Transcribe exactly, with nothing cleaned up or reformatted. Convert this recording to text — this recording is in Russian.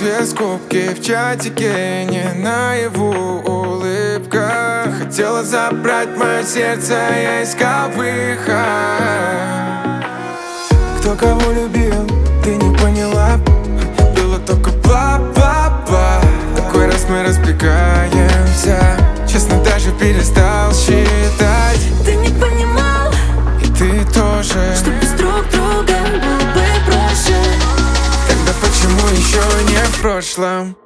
две скобки в чатике, не наяву улыбка. Ты хотела забрать мое сердце, я искал выход. Кто кого любил, ты не поняла. Было только бла-бла-бла. Такой раз мы разбегаемся. Честно, даже перестал считать. Ты не понимал, и ты тоже, что без друг друга было бы проще. тогда почему еще не в прошлом?